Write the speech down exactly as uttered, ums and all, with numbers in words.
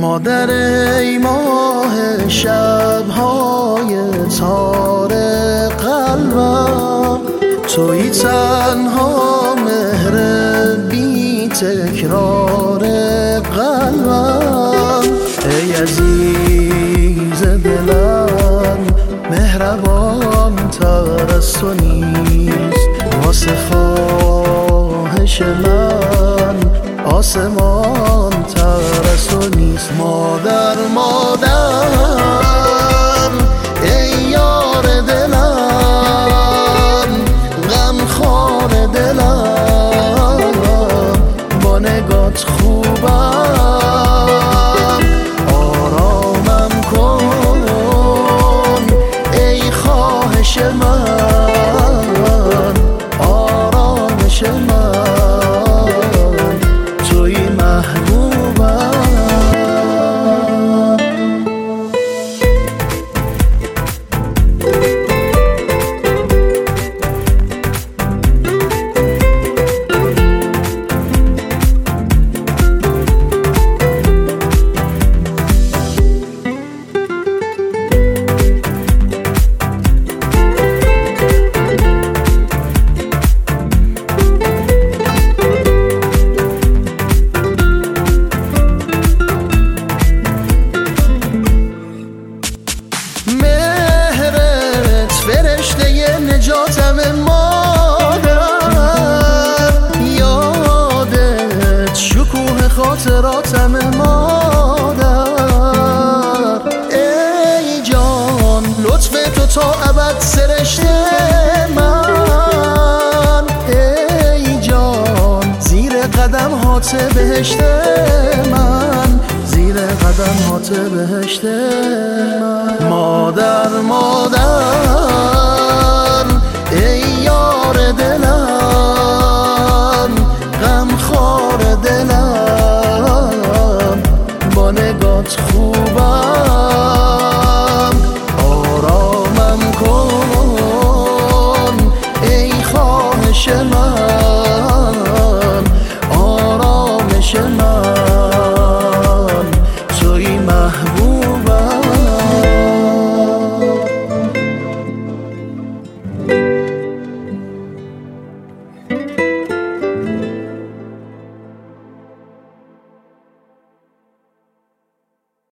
مادر ای ماه شبهای تار قلبم، توی تنها مهر بی تکرار قلبم. ای عزیز دلم مهربان تر از تو نیست، واسه خواهش من آسمان تر از تو نیست. مادر مادر ای یار دلم، غم خار دلم، با نگات خوبم، آرامم کن ای خواهش من، آرامش من، توی محبوبم. نجاتم مادر، یادت شکوه خاطراتم مادر. ای جان لطف تو تا ابد سرشته من، ای جان زیر قدم هات بهشت من، زیر قدم هات بهشت من. مادر مادر ای یار دلم،